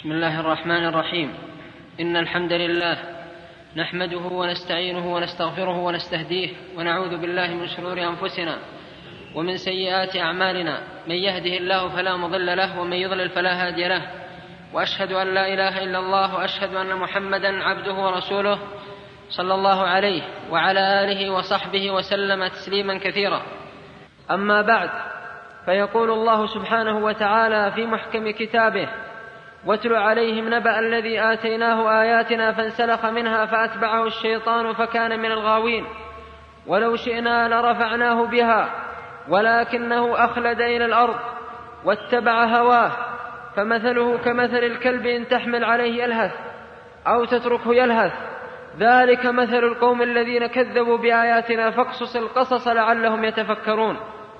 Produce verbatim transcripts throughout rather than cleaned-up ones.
بسم الله الرحمن الرحيم. إن الحمد لله نحمده ونستعينه ونستغفره ونستهديه ونعوذ بالله من شرور أنفسنا ومن سيئات أعمالنا، من يهده الله فلا مضل له ومن يضلل فلا هادي له، وأشهد أن لا إله إلا الله وأشهد أن محمدا عبده ورسوله صلى الله عليه وعلى آله وصحبه وسلم تسليما كثيرا. أما بعد، فيقول الله سبحانه وتعالى في محكم كتابه: واتل عليهم نبأ الذي آتيناه آياتنا فانسلخ منها فأتبعه الشيطان فكان من الغاوين ولو شئنا لرفعناه بها ولكنه أخلد إلى الأرض واتبع هواه فمثله كمثل الكلب إن تحمل عليه يلهث أو تتركه يلهث، ذلك مثل القوم الذين كذبوا بآياتنا فاقصص القصص لعلهم يتفكرون.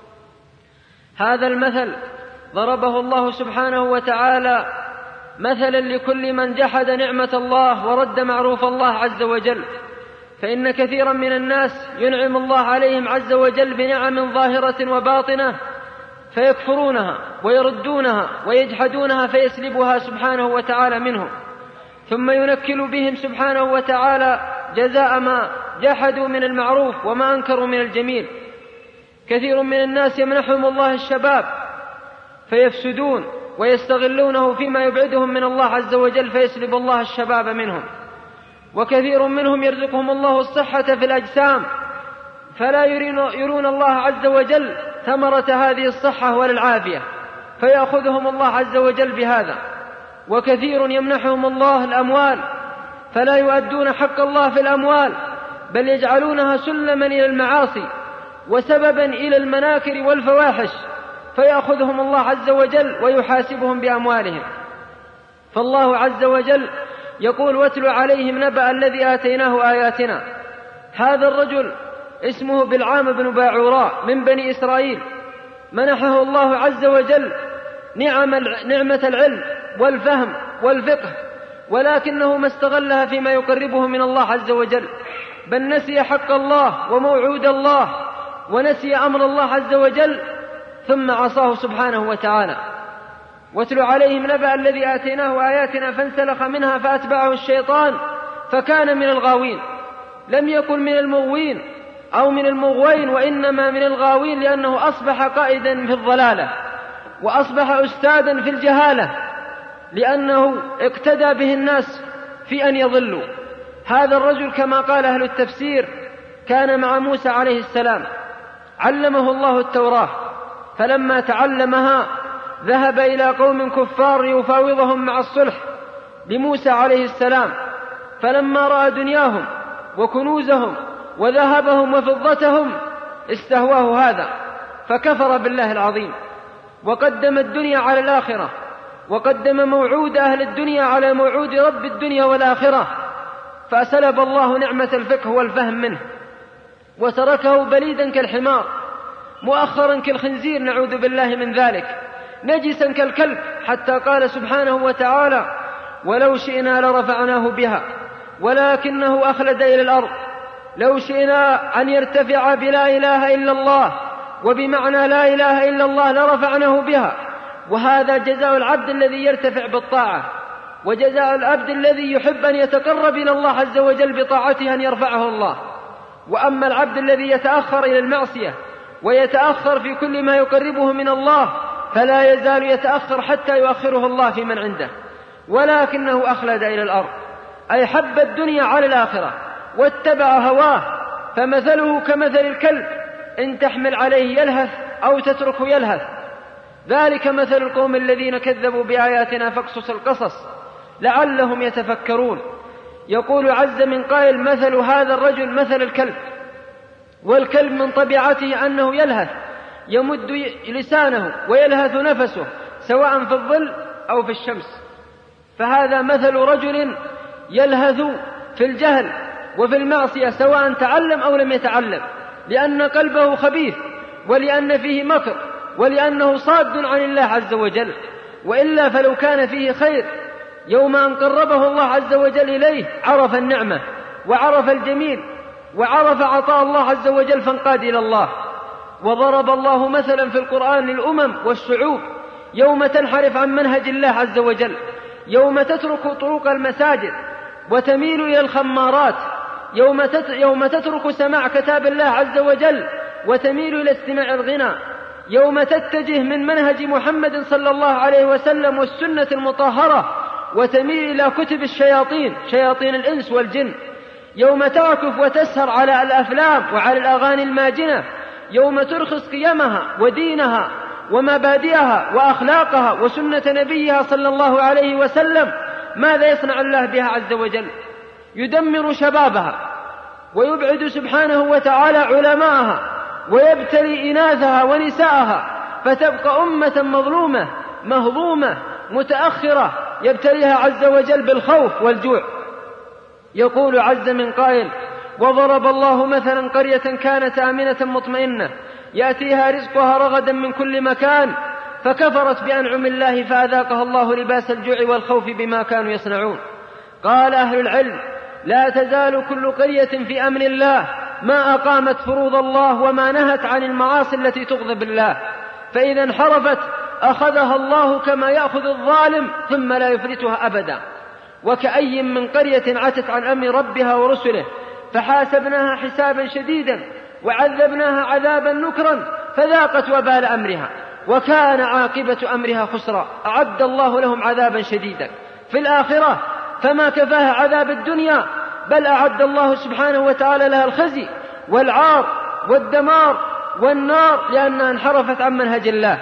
هذا المثل ضربه الله سبحانه وتعالى مثلا لكل من جحد نعمة الله ورد معروف الله عز وجل، فإن كثيرا من الناس ينعم الله عليهم عز وجل بنعم ظاهرة وباطنة فيكفرونها ويردونها ويجحدونها فيسلبها سبحانه وتعالى منهم، ثم ينكل بهم سبحانه وتعالى جزاء ما جحدوا من المعروف وما أنكروا من الجميل. كثير من الناس يمنحهم الله الشباب فيفسدون ويستغلونه فيما يبعدهم من الله عز وجل فيسلب الله الشباب منهم، وكثير منهم يرزقهم الله الصحة في الأجسام فلا يرون الله عز وجل ثمرة هذه الصحة ولا العافية فيأخذهم الله عز وجل بهذا. وكثير يمنحهم الله الأموال فلا يؤدون حق الله في الأموال بل يجعلونها سلما إلى المعاصي وسببا إلى المناكر والفواحش فيأخذهم الله عز وجل ويحاسبهم بأموالهم. فالله عز وجل يقول: واتل عليهم نبأ الذي آتيناه آياتنا. هذا الرجل اسمه بلعام بن باعوراء من بني إسرائيل، منحه الله عز وجل نعم نعمة العلم والفهم والفقه، ولكنه ما استغلها فيما يقربه من الله عز وجل، بل نسي حق الله وموعود الله ونسي أمر الله عز وجل ثم عصاه سبحانه وتعالى. واتل عليهم نبأ الذي آتيناه آياتنا فانسلخ منها فأتبعه الشيطان فكان من الغاوين. لم يكن من المغوين أو من المغوين، وإنما من الغاوين، لأنه أصبح قائدا في الضلالة وأصبح أستاذا في الجهالة، لأنه اقتدى به الناس في أن يضلوا. هذا الرجل كما قال أهل التفسير كان مع موسى عليه السلام، علمه الله التوراة، فلما تعلمها ذهب إلى قوم كفار يفاوضهم مع الصلح لموسى عليه السلام، فلما رأى دنياهم وكنوزهم وذهبهم وفضتهم استهواه هذا فكفر بالله العظيم وقدم الدنيا على الآخرة، وقدم موعود أهل الدنيا على موعود رب الدنيا والآخرة، فسلب الله نعمة الفقه والفهم منه وتركه بليدا كالحمار، مؤخرا كالخنزير، نعوذ بالله من ذلك، نجسا كالكلب، حتى قال سبحانه وتعالى: ولو شئنا لرفعناه بها ولكنه أخلد إلى الأرض. لو شئنا أن يرتفع بلا إله إلا الله وبمعنى لا إله إلا الله لرفعناه بها، وهذا جزاء العبد الذي يرتفع بالطاعة، وجزاء العبد الذي يحب أن يتقرب إلى الله عز وجل بطاعته أن يرفعه الله. وأما العبد الذي يتأخر إلى المعصية ويتأخر في كل ما يقربه من الله فلا يزال يتأخر حتى يؤخره الله في من عنده. ولكنه أخلد إلى الأرض، أي حب الدنيا على الآخرة واتبع هواه، فمثله كمثل الكلب إن تحمل عليه يلهث أو تتركه يلهث، ذلك مثل القوم الذين كذبوا بآياتنا فاقصص القصص لعلهم يتفكرون. يقول عز من قائل: مثل هذا الرجل مثل الكلب، والكلب من طبيعته أنه يلهث، يمد لسانه ويلهث نفسه سواء في الظل أو في الشمس، فهذا مثل رجل يلهث في الجهل وفي المعصية سواء تعلم أو لم يتعلم، لأن قلبه خبيث ولأن فيه مكر ولأنه صاد عن الله عز وجل، وإلا فلو كان فيه خير يوم أن قربه الله عز وجل إليه عرف النعمة وعرف الجميل وعرف عطاء الله عز وجل فانقاد إلى الله. وضرب الله مثلا في القرآن للأمم والشعوب يوم تنحرف عن منهج الله عز وجل، يوم تترك طرق المساجد وتميل إلى الخمارات، يوم, تت... يوم تترك سماع كتاب الله عز وجل وتميل إلى استماع الغنى، يوم تتجه من منهج محمد صلى الله عليه وسلم والسنة المطهرة وتميل إلى كتب الشياطين، شياطين الإنس والجن، يوم تعكف وتسهر على الأفلام وعلى الأغاني الماجنة، يوم ترخص قيمها ودينها ومبادئها وأخلاقها وسنة نبيها صلى الله عليه وسلم، ماذا يصنع الله بها عز وجل؟ يدمر شبابها ويبعد سبحانه وتعالى علماءها ويبتلي إناثها ونساءها، فتبقى أمة مظلومة مهضومة متأخرة يبتليها عز وجل بالخوف والجوع. يقول عز من قائل: وضرب الله مثلا قرية كانت آمنة مطمئنة يأتيها رزقها رغدا من كل مكان فكفرت بأنعم الله فأذاقها الله لباس الجوع والخوف بما كانوا يصنعون. قال أهل العلم: لا تزال كل قرية في أمن الله ما أقامت فروض الله وما نهت عن المعاصي التي تغضب الله، فإذا انحرفت أخذها الله كما يأخذ الظالم ثم لا يفلتها أبدا. وكأي من قرية عتت عن أمر ربها ورسله فحاسبناها حسابا شديدا وعذبناها عذابا نكرا فذاقت وبال أمرها وكان عاقبة أمرها خسرا. أعد الله لهم عذابا شديدا في الآخرة فما كفاها عذاب الدنيا، بل أعد الله سبحانه وتعالى لها الخزي والعار والدمار والنار لأنها انحرفت عن منهج الله.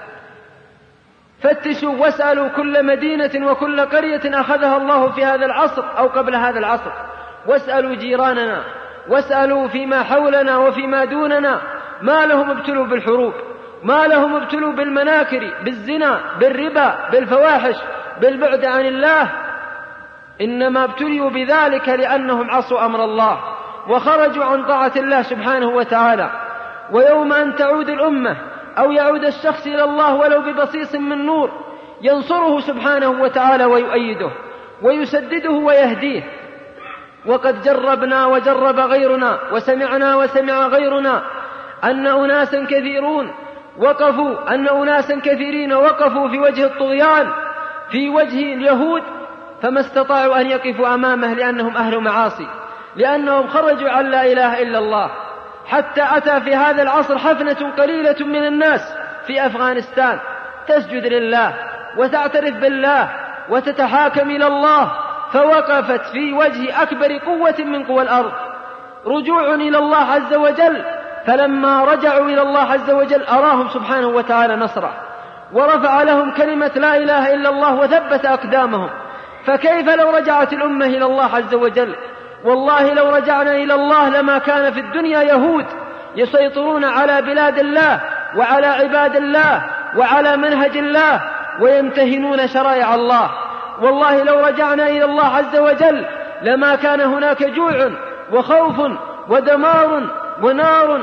فتشوا واسألوا كل مدينة وكل قرية أخذها الله في هذا العصر أو قبل هذا العصر، واسألوا جيراننا، واسألوا فيما حولنا وفيما دوننا، ما لهم ابتلوا بالحروب، ما لهم ابتلوا بالمناكر، بالزنا، بالربا، بالفواحش، بالبعد عن الله، إنما ابتلوا بذلك لأنهم عصوا أمر الله وخرجوا عن طاعة الله سبحانه وتعالى. ويوم أن تعود الأمة أو يعود الشخص إلى الله ولو ببصيص من نور ينصره سبحانه وتعالى ويؤيده ويسدده ويهديه. وقد جربنا وجرب غيرنا وسمعنا وسمع غيرنا أن أناسا كثيرون وقفوا أن أناسا كثيرين وقفوا في وجه الطغيان في وجه اليهود فما استطاعوا أن يقفوا أمامه لأنهم أهل معاصي، لأنهم خرجوا عن لا إله إلا الله. حتى أتى في هذا العصر حفنة قليلة من الناس في أفغانستان تسجد لله وتعترف بالله وتتحاكم إلى الله، فوقفت في وجه أكبر قوة من قوى الأرض، رجوع إلى الله عز وجل. فلما رجعوا إلى الله عز وجل أراهم سبحانه وتعالى نصره ورفع لهم كلمة لا إله إلا الله وثبت أقدامهم. فكيف لو رجعت الأمة إلى الله عز وجل؟ والله لو رجعنا إلى الله لما كان في الدنيا يهود يسيطرون على بلاد الله وعلى عباد الله وعلى منهج الله ويمتهنون شرائع الله. والله لو رجعنا إلى الله عز وجل لما كان هناك جوع وخوف ودمار ونار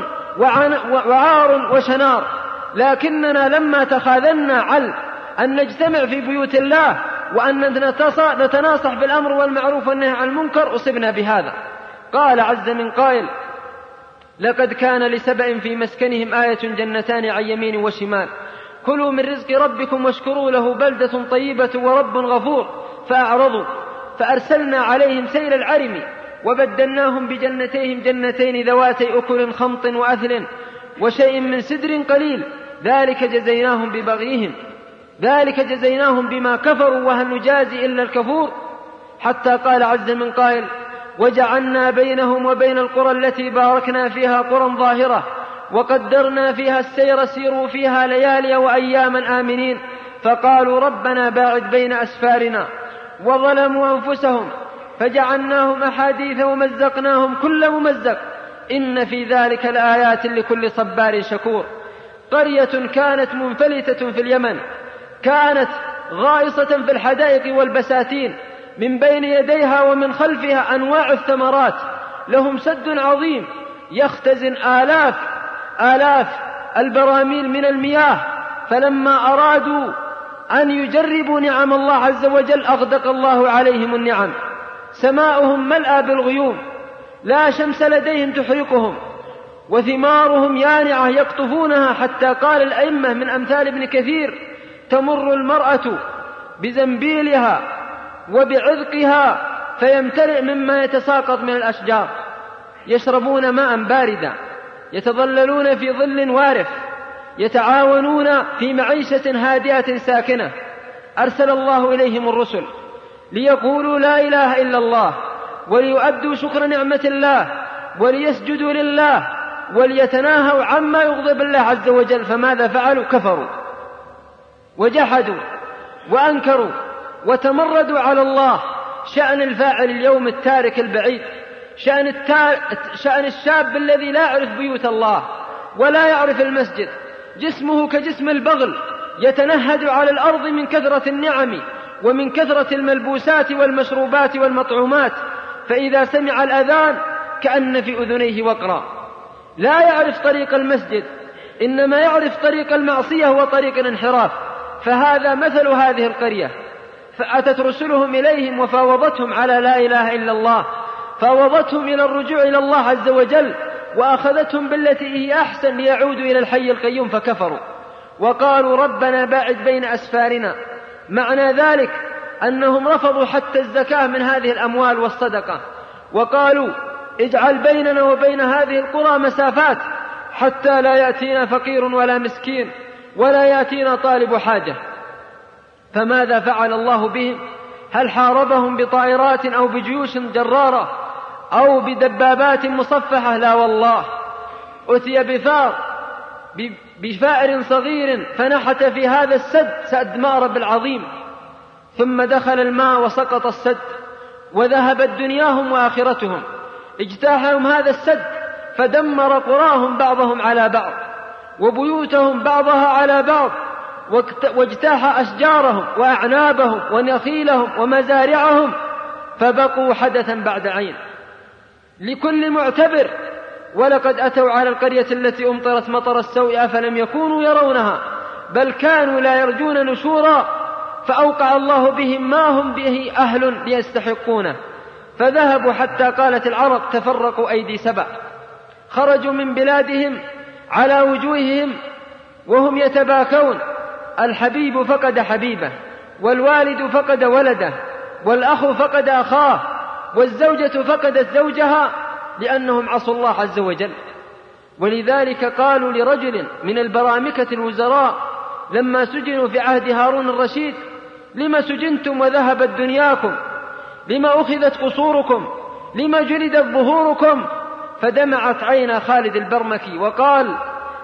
وعار وشنار، لكننا لما تخاذلنا على أن نجتمع في بيوت الله وأن نتناصح بالأمر والمعروف والنهي عن المنكر أصبنا بهذا. قال عز من قائل: لقد كان لسبأ في مسكنهم آية جنتان عن يمين وشمال كلوا من رزق ربكم واشكروا له بلدة طيبة ورب غفور فأعرضوا فأرسلنا عليهم سيل العرم وبدلناهم بجنتيهم جنتين ذواتي أكل خمط وأثل وشيء من سدر قليل ذلك جزيناهم ببغيهم ذلك جزيناهم بما كفروا وهل نجازي إلا الكفور. حتى قال عز من قائل: وجعلنا بينهم وبين القرى التي باركنا فيها قرى ظاهرة وقدرنا فيها السير سيروا فيها ليالي وأياما آمنين فقالوا ربنا باعد بين أسفارنا وظلموا أنفسهم فجعلناهم أحاديث ومزقناهم كل ممزق إن في ذلك لآيات لكل صبار شكور. قرية كانت منفلتة في اليمن كانت غائصة في الحدائق والبساتين من بين يديها ومن خلفها أنواع الثمرات، لهم سد عظيم يختزن آلاف آلاف البراميل من المياه، فلما أرادوا أن يجربوا نعم الله عز وجل أغدق الله عليهم النعم. سماؤهم ملأى بالغيوم لا شمس لديهم تحرقهم وثمارهم يانعة يقطفونها، حتى قال الأئمة من أمثال ابن كثير: تمر المرأة بزنبيلها وبعذقها فيمتلئ مما يتساقط من الأشجار، يشربون ماء باردا، يتظللون في ظل وارف، يتعاونون في معيشة هادئة ساكنة. أرسل الله إليهم الرسل ليقولوا لا إله إلا الله، وليؤدوا شكر نعمة الله، وليسجدوا لله، وليتناهوا عما يغضب الله عز وجل. فماذا فعلوا؟ كفروا وجحدوا وأنكروا وتمردوا على الله. شأن الفاعل اليوم التارك البعيد، شأن, التار... شأن الشاب الذي لا يعرف بيوت الله ولا يعرف المسجد، جسمه كجسم البغل، يتنهد على الأرض من كثرة النعم ومن كثرة الملبوسات والمشروبات والمطعومات، فإذا سمع الأذان كأن في أذنيه وقرا. لا يعرف طريق المسجد، إنما يعرف طريق المعصية وطريق الانحراف. فهذا مثل هذه القرية. فأتت رسلهم إليهم وفاوضتهم على لا إله إلا الله، فاوضتهم إلى الرجوع إلى الله عز وجل، وأخذتهم بالتي هي أحسن ليعودوا إلى الحي القيوم، فكفروا وقالوا ربنا باعد بين أسفارنا. معنى ذلك أنهم رفضوا حتى الزكاة من هذه الأموال والصدقة، وقالوا اجعل بيننا وبين هذه القرى مسافات حتى لا يأتينا فقير ولا مسكين ولا يأتينا طالب حاجة. فماذا فعل الله بهم؟ هل حاربهم بطائرات أو بجيوش جرارة أو بدبابات مصفحة؟ لا والله، أتي بفار بفائر صغير فنحت في هذا السد، سد مأرب العظيم، ثم دخل الماء وسقط السد وذهبت دنياهم وآخرتهم. اجتاحهم هذا السد فدمر قراهم بعضهم على بعض وبيوتهم بعضها على بعض، واجتاح أشجارهم وأعنابهم ونخيلهم ومزارعهم، فبقوا حدثا بعد عين لكل معتبر. ولقد أتوا على القرية التي أمطرت مطر السوء أفلم يكونوا يرونها بل كانوا لا يرجون نشورا، فأوقع الله بهم ما هم به أهل ليستحقونه. فذهبوا حتى قالت العرب تفرقوا أيدي سبع، خرجوا من بلادهم على وجوههم وهم يتباكون. الحبيب فقد حبيبه، والوالد فقد ولده، والأخ فقد أخاه، والزوجة فقدت زوجها، لأنهم عصوا الله عز وجل. ولذلك قالوا لرجل من البرامكة الوزراء لما سجنوا في عهد هارون الرشيد: لما سجنتم وذهبت دنياكم؟ لما أخذت قصوركم؟ لما جلدت ظهوركم؟ فدمعت عين خالد البرمكي وقال: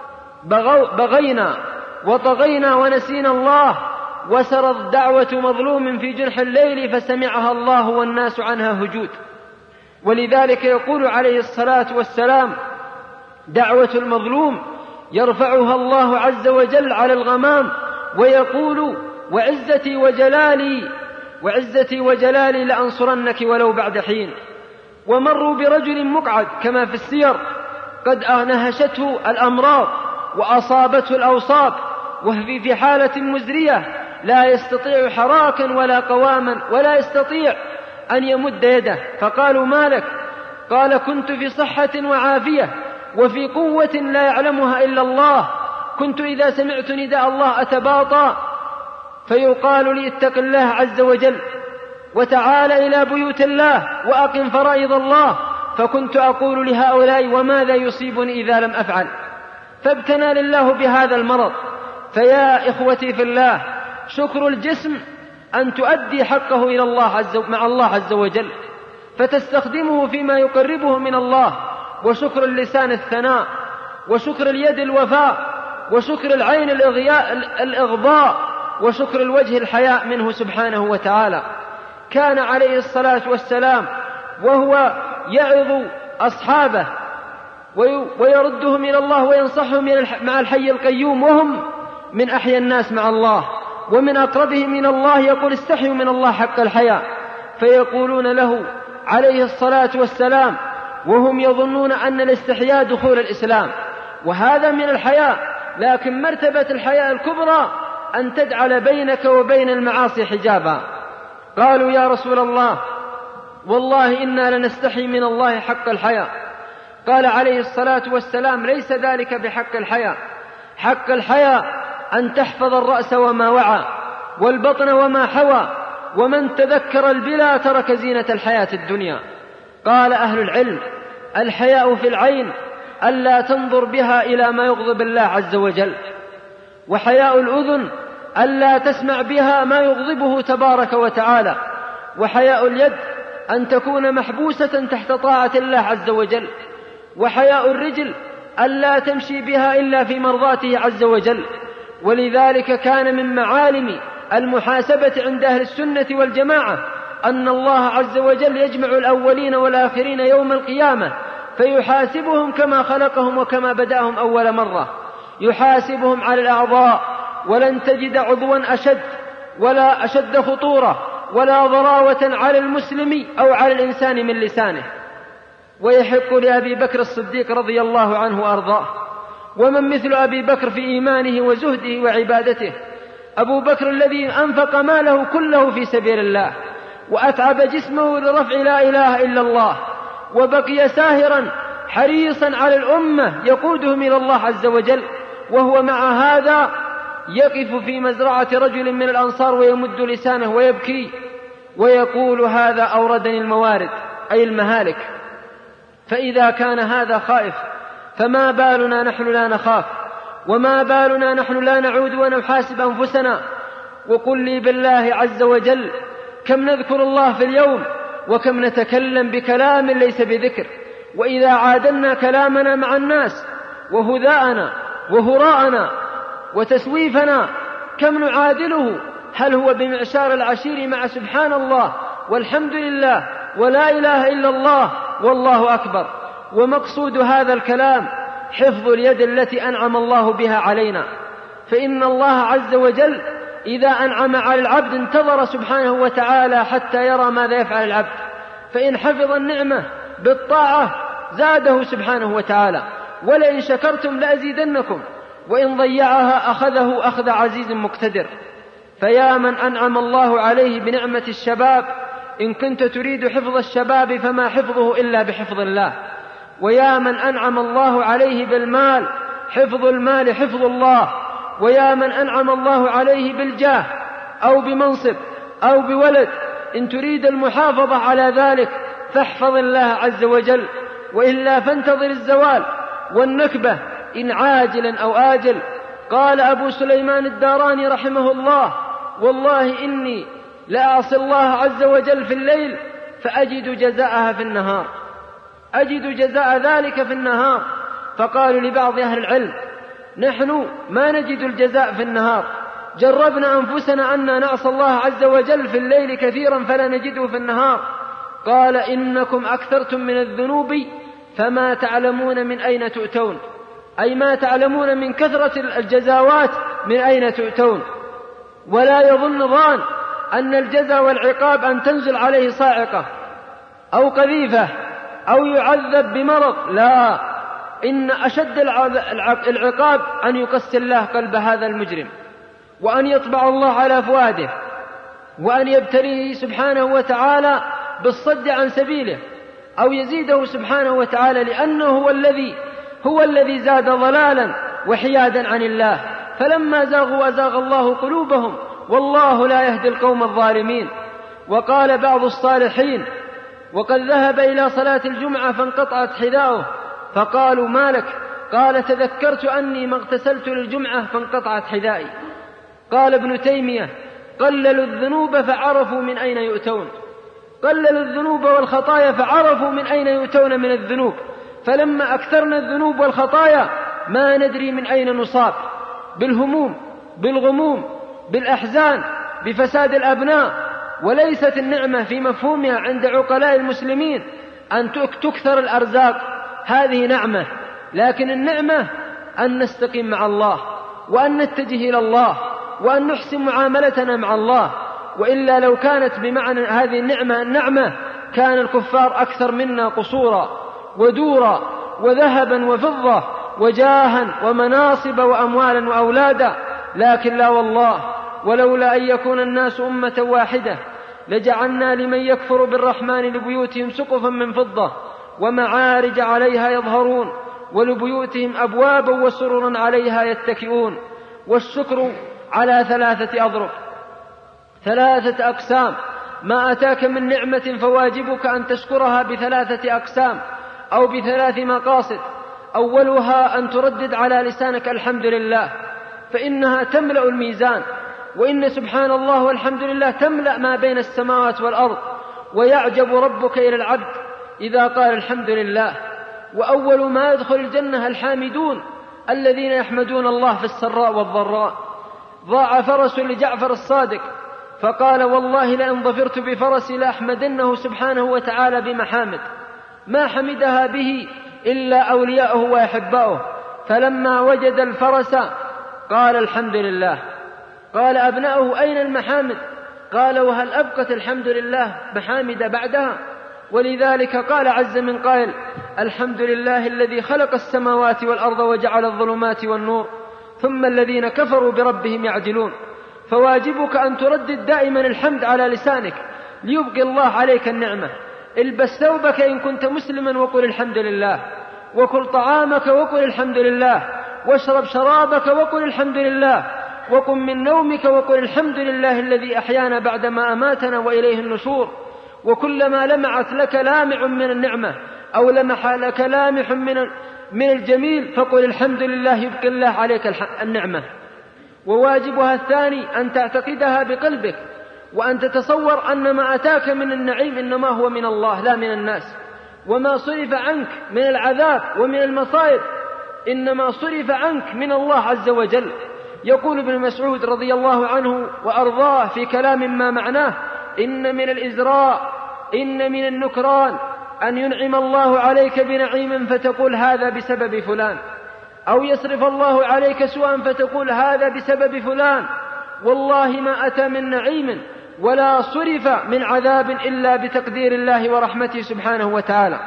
بغينا وطغينا ونسينا الله، وسرت دعوة مظلوم في جنح الليل فسمعها الله والناس عنها هجود. ولذلك يقول عليه الصلاة والسلام: دعوة المظلوم يرفعها الله عز وجل على الغمام ويقول: وعزتي وجلالي وعزتي وجلالي لأنصرنك ولو بعد حين. ومروا برجل مقعد كما في السير قد نهشته الأمراض وأصابته الأوصاب، وفي في حالة مزرية لا يستطيع حراكا ولا قواما ولا يستطيع أن يمد يده. فقالوا: ما لك؟ قال: كنت في صحة وعافية وفي قوة لا يعلمها إلا الله، كنت إذا سمعت نداء الله أتباطى، فيقال لي: اتق الله عز وجل وتعال إلى بيوت الله وأقم فرائض الله، فكنت أقول لهؤلاء: وماذا يصيبني إذا لم أفعل؟ فابتنى لله بهذا المرض. فيا إخوتي في الله، شكر الجسم أن تؤدي حقه إلى الله عز مع الله عز وجل، فتستخدمه فيما يقربه من الله، وشكر اللسان الثناء، وشكر اليد الوفاء، وشكر العين الإغضاء، وشكر الوجه الحياء منه سبحانه وتعالى. كان عليه الصلاة والسلام وهو يعظ أصحابه ويردهم إلى الله وينصحهم مع الحي القيوم وهم من أحيا الناس مع الله ومن أقربهم من الله، يقول: استحيوا من الله حق الحياء. فيقولون له عليه الصلاة والسلام وهم يظنون أن الاستحياء دخول الإسلام، وهذا من الحياء، لكن مرتبة الحياء الكبرى أن تجعل بينك وبين المعاصي حجابا. قالوا: يا رسول الله، والله إنا لنستحي من الله حق الحياء. قال عليه الصلاة والسلام: ليس ذلك بحق الحياء، حق الحياء أن تحفظ الرأس وما وعى، والبطن وما حوى، ومن تذكر البلا ترك زينة الحياة الدنيا. قال أهل العلم: الحياء في العين ألا تنظر بها إلى ما يغضب الله عز وجل، وحياء الأذن ألا تسمع بها ما يغضبه تبارك وتعالى، وحياء اليد أن تكون محبوسة تحت طاعة الله عز وجل، وحياء الرجل ألا تمشي بها إلا في مرضاته عز وجل. ولذلك كان من معالم المحاسبة عند أهل السنة والجماعة أن الله عز وجل يجمع الأولين والآخرين يوم القيامة فيحاسبهم كما خلقهم وكما بدأهم أول مرة، يحاسبهم على الأعضاء، ولن تجد عضوا أشد ولا أشد خطورة ولا ضراوة على المسلم أو على الإنسان من لسانه. ويحق لأبي بكر الصديق رضي الله عنه وأرضاه، ومن مثل أبي بكر في إيمانه وزهده وعبادته؟ أبو بكر الذي أنفق ماله كله في سبيل الله، وأتعب جسمه لرفع لا إله إلا الله، وبقي ساهرا حريصا على الأمة يقودهم إلى الله عز وجل، وهو مع هذا يقف في مزرعة رجل من الأنصار ويمد لسانه ويبكي ويقول: هذا أوردني الموارد، أي المهالك. فإذا كان هذا خائف فما بالنا نحن لا نخاف؟ وما بالنا نحن لا نعود ونحاسب أنفسنا؟ وقل لي بالله عز وجل كم نذكر الله في اليوم وكم نتكلم بكلام ليس بذكر؟ وإذا عادلنا كلامنا مع الناس وهذاءنا وهراءنا وتسويفنا كم نعادله؟ هل هو بمعشار العشير مع سبحان الله والحمد لله ولا إله إلا الله والله أكبر؟ ومقصود هذا الكلام حفظ اليد التي أنعم الله بها علينا، فإن الله عز وجل إذا أنعم على العبد انتظر سبحانه وتعالى حتى يرى ماذا يفعل العبد، فإن حفظ النعمة بالطاعة زاده سبحانه وتعالى، ولئن شكرتم لأزيدنكم، وإن ضيعها أخذه أخذ عزيز مقتدر. فيا من أنعم الله عليه بنعمة الشباب، إن كنت تريد حفظ الشباب فما حفظه إلا بحفظ الله. ويا من أنعم الله عليه بالمال، حفظ المال حفظ الله. ويا من أنعم الله عليه بالجاه أو بمنصب أو بولد، إن تريد المحافظة على ذلك فاحفظ الله عز وجل، وإلا فانتظر الزوال والنكبة إن عاجلا أو آجل. قال أبو سليمان الداراني رحمه الله: والله إني لأعصي الله عز وجل في الليل فأجد جزاءها في النهار، أجد جزاء ذلك في النهار. فقالوا لبعض أهل العلم: نحن ما نجد الجزاء في النهار، جربنا أنفسنا أننا نعصى الله عز وجل في الليل كثيرا فلا نجده في النهار. قال: إنكم أكثرتم من الذنوب فما تعلمون من أين تؤتون، أي ما تعلمون من كثرة الجزاوات من أين تؤتون. ولا يظن ظان أن الجزاء والعقاب أن تنزل عليه صاعقة أو قذيفة أو يعذب بمرض، لا، إن أشد العقاب أن يقسي الله قلب هذا المجرم، وأن يطبع الله على فؤاده، وأن يبتليه سبحانه وتعالى بالصد عن سبيله، أو يزيده سبحانه وتعالى، لأنه هو الذي هو الذي زاد ضلالا وحيادا عن الله. فلما زاغوا أزاغ الله قلوبهم، والله لا يهدي القوم الظالمين. وقال بعض الصالحين: وقد ذهب إلى صلاة الجمعة فانقطعت حذاؤه، فقالوا: ما لك؟ قال: تذكرت أني ما اغتسلت للجمعة فانقطعت حذائي. قال ابن تيمية: قللوا الذنوب فعرفوا من أين يؤتون، قللوا الذنوب والخطايا فعرفوا من أين يؤتون من الذنوب. فلما أكثرنا الذنوب والخطايا ما ندري من أين نصاب، بالهموم، بالغموم، بالأحزان، بفساد الأبناء. وليست النعمة في مفهومها عند عقلاء المسلمين أن تكثر الأرزاق، هذه نعمة، لكن النعمة أن نستقيم مع الله، وأن نتجه إلى الله، وأن نحسن معاملتنا مع الله. وإلا لو كانت بمعنى هذه النعمة النعمة كان الكفار أكثر منا قصورا ودورا وذهبا وفضة وجاها ومناصب وأموالا وأولادا، لكن لا والله، ولولا أن يكون الناس أمة واحدة لجعلنا لمن يكفر بالرحمن لبيوتهم سقفا من فضة ومعارج عليها يظهرون، ولبيوتهم أبوابا وسررا عليها يتكئون. والشكر على ثلاثة أضرب، ثلاثة أقسام: ما أتاك من نعمة فواجبك أن تشكرها بثلاثة أقسام أو بثلاث مقاصد. أولها أن تردد على لسانك الحمد لله، فإنها تملأ الميزان، وإن سبحان الله والحمد لله تملأ ما بين السماوات والأرض، ويعجب ربك إلى العبد إذا قال الحمد لله. وأول ما يدخل الجنة الحامدون الذين يحمدون الله في السراء والضراء. ضاع فرس لجعفر الصادق فقال والله لئن ظفرت بفرسي لأحمدنه سبحانه وتعالى بمحامد ما حمدها به إلا أولياؤه وأحباؤه. فلما وجد الفرس قال الحمد لله. قال أبناؤه أين المحامد؟ قال وهل أبقت الحمد لله محامد بعدها؟ ولذلك قال عز من قائل الحمد لله الذي خلق السماوات والأرض وجعل الظلمات والنور ثم الذين كفروا بربهم يعدلون. فواجبك أن تردد دائما الحمد على لسانك ليبقي الله عليك النعمة. البس ثوبك إن كنت مسلما وقل الحمد لله، وكل طعامك وقل الحمد لله، واشرب شرابك وقل الحمد لله، وقم من نومك وقل الحمد لله الذي أحيانا بعدما أماتنا وإليه النشور. وكلما لمعت لك لامع من النعمة أو لمح لك لامح من من الجميل فقل الحمد لله يبقي الله عليك النعمة. وواجبها الثاني أن تعتقدها بقلبك، وأن تتصور أن ما أتاك من النعيم إنما هو من الله لا من الناس، وما صرف عنك من العذاب ومن المصائب إنما صرف عنك من الله عز وجل. يقول ابن مسعود رضي الله عنه وأرضاه في كلام ما معناه إن من الإزراء إن من النكران أن ينعم الله عليك بنعيم فتقول هذا بسبب فلان، أو يصرف الله عليك سوءا فتقول هذا بسبب فلان. والله ما أتى من نعيم ولا صرف من عذاب إلا بتقدير الله ورحمته سبحانه وتعالى.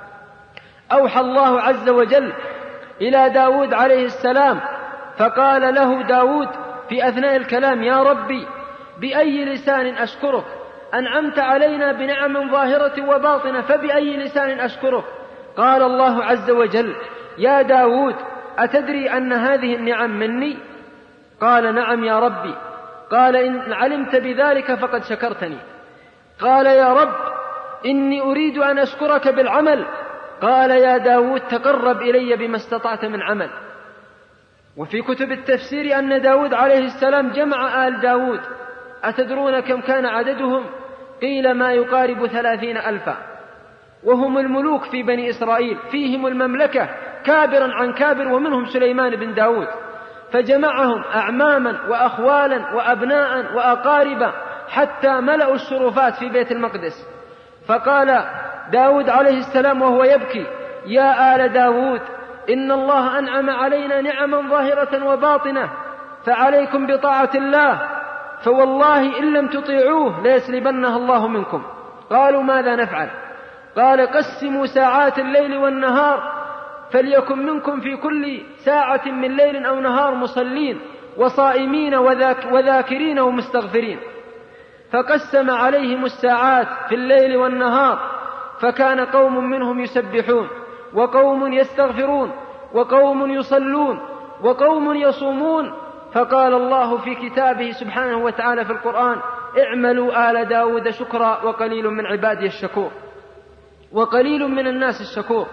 أوحى الله عز وجل إلى داود عليه السلام فقال له داود في أثناء الكلام يا ربي بأي لسان أشكرك؟ أنعمت علينا بنعم ظاهرة وباطنة فبأي لسان أشكرك؟ قال الله عز وجل يا داود أتدري أن هذه النعم مني؟ قال نعم يا ربي. قال إن علمت بذلك فقد شكرتني. قال يا رب إني أريد أن أشكرك بالعمل. قال يا داود تقرب إلي بما استطعت من عمل. وفي كتب التفسير أن داود عليه السلام جمع آل داود. أتدرون كم كان عددهم؟ قيل ما يقارب ثلاثين ألفا، وهم الملوك في بني إسرائيل، فيهم المملكة كابرا عن كابر، ومنهم سليمان بن داود، فجمعهم أعماما وأخوالا وأبناء وأقاربا حتى ملأوا الشرفات في بيت المقدس. فقال داود عليه السلام وهو يبكي يا آل داود إن الله أنعم علينا نعما ظاهرة وباطنة فعليكم بطاعة الله، فوالله إن لم تطيعوه ليسلبنها الله منكم. قالوا ماذا نفعل؟ قال قسموا ساعات الليل والنهار فليكن منكم في كل ساعة من ليل أو نهار مصلين وصائمين وذاك وذاكرين ومستغفرين. فقسم عليهم الساعات في الليل والنهار، فكان قوم منهم يسبحون وقوم يستغفرون وقوم يصلون وقوم يصومون. فقال الله في كتابه سبحانه وتعالى في القرآن اعملوا آل داود شكرا وقليل من عبادي الشكور، وقليل من الناس الشكور.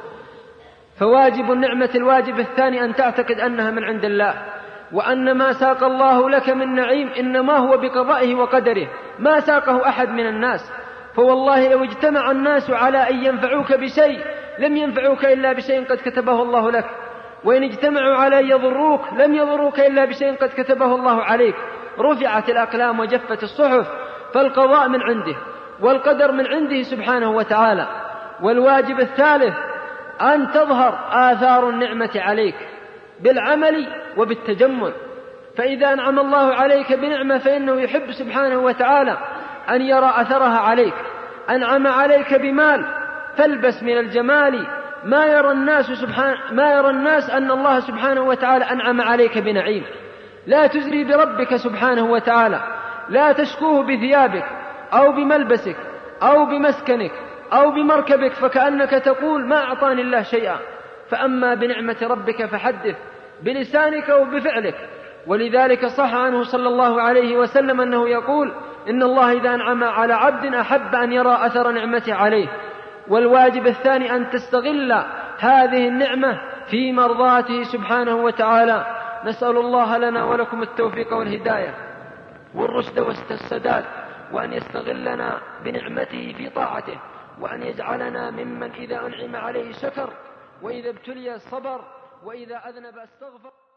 فواجب النعمة الواجب الثاني أن تعتقد أنها من عند الله، وأن ما ساق الله لك من نعيم إنما هو بقضائه وقدره، ما ساقه أحد من الناس. فوالله لو اجتمع الناس على أن ينفعوك بشيء لم ينفعوك إلا بشيء قد كتبه الله لك، وإن اجتمعوا على أن يضروك لم يضروك إلا بشيء قد كتبه الله عليك. رفعت الأقلام وجفت الصحف، فالقضاء من عنده والقدر من عنده سبحانه وتعالى. والواجب الثالث أن تظهر آثار النعمة عليك بالعمل وبالتجمل. فإذا أنعم الله عليك بنعمة فإنه يحب سبحانه وتعالى أن يرى أثرها عليك. أنعم عليك بمال فالبس من الجمال ما يرى الناس سبحانه ما يرى الناس أن الله سبحانه وتعالى أنعم عليك بنعيم. لا تزري بربك سبحانه وتعالى، لا تشكوه بثيابك أو بملبسك أو بمسكنك أو بمركبك فكأنك تقول ما أعطاني الله شيئا. فأما بنعمة ربك فحدث بلسانك وبفعلك. ولذلك صح عنه صلى الله عليه وسلم أنه يقول إن الله إذا أنعم على عبد أحب أن يرى أثر نعمته عليه. والواجب الثاني أن تستغل هذه النعمة في مرضاته سبحانه وتعالى. نسأل الله لنا ولكم التوفيق والهداية والرشد والسداد، وأن يستغلنا بنعمته في طاعته، وأن يجعلنا ممن إذا أنعم عليه شكر، وإذا ابتلي صبر، وإذا أذنب استغفر.